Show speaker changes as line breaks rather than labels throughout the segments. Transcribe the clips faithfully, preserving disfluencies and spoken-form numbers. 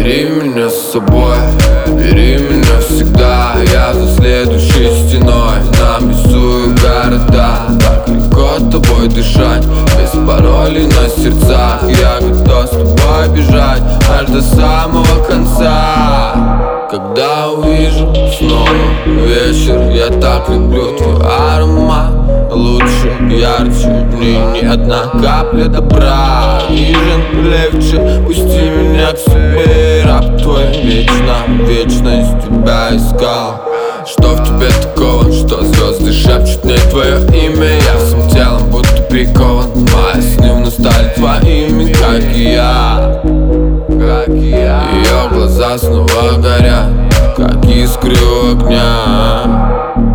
Забери меня с собой, бери меня всегда. Я за следующей стеной нам рисую города. Так легко тобой дышать, без паролей на сердцах. Я готов с тобой бежать аж до самого конца. Когда увижу снова вечер, я так люблю твой аромат. Лучше, ярче, мне ни одна капля добра. Нежен, легче, пусти меня к себе. Раб твой вечно, вечность тебя искал. Что в тебе такого, что звезды шепчут мне твое имя? Я всем телом будто прикован, мои сны вновь стали твоими, как и я, как и я. Ее глаза снова горят, как искры у огня.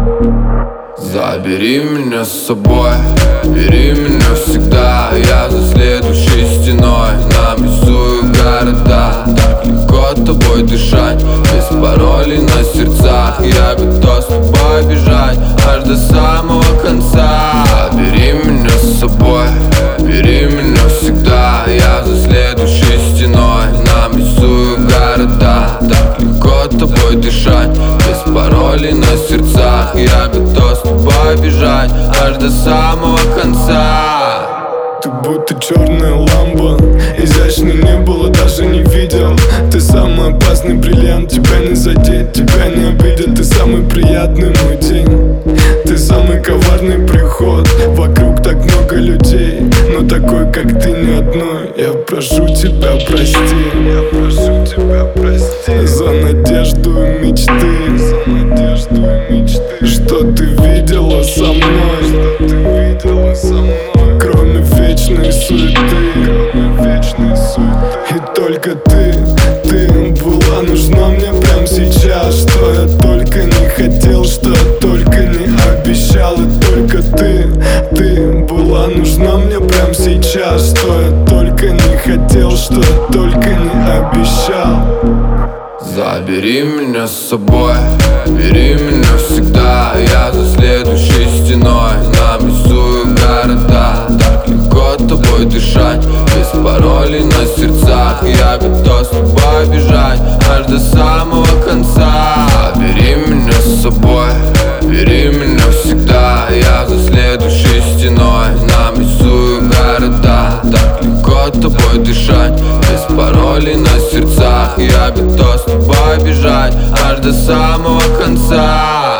Забери меня с собой, бери меня всегда. Я за следующей стеной нам рисую города. Так легко тобой дышать, без паролей на сердцах. Я готов с тобой бежать аж до самого конца. Бери меня с собой, бери меня всегда. Я за следующей стеной нам рисую города. Так легко тобой дышать, без паролей на сердцах. Я готов с тобой бежать аж до самого конца.
Ты будто черная лампа, изящно не было, даже не видел. Ты самый опасный бриллиант, тебя не задеть, тебя не обидят. Ты самый приятный мой день, ты самый коварный приход. Вокруг так много людей, но такой, как ты, ни одной. Я прошу тебя, прости, я прошу тебя, прости за надежду и мечты, за надежду и мечты. Что ты видела со мной, что ты видела со мной, кроме вечной суеты, кроме вечной суеты. И только ты, ты была нужна мне прямо сейчас. Что я только не хотел, что я только не обещал. И только ты, ты была нужна мне прямо сейчас. Что я только не хотел, что я только не обещал.
Забери меня с собой, бери меня всегда. Я за следующей стеной нам рисую города. Так легко тобой дышать, без паролей на сердцах. Я готов с тобой бежать аж до самого конца. Бери меня с собой, бери меня всегда. Я за следующей стеной нам рисую города. Так легко тобой дышать, без паролей на сердцах. Я готов с тобой бежать аж до самого конца.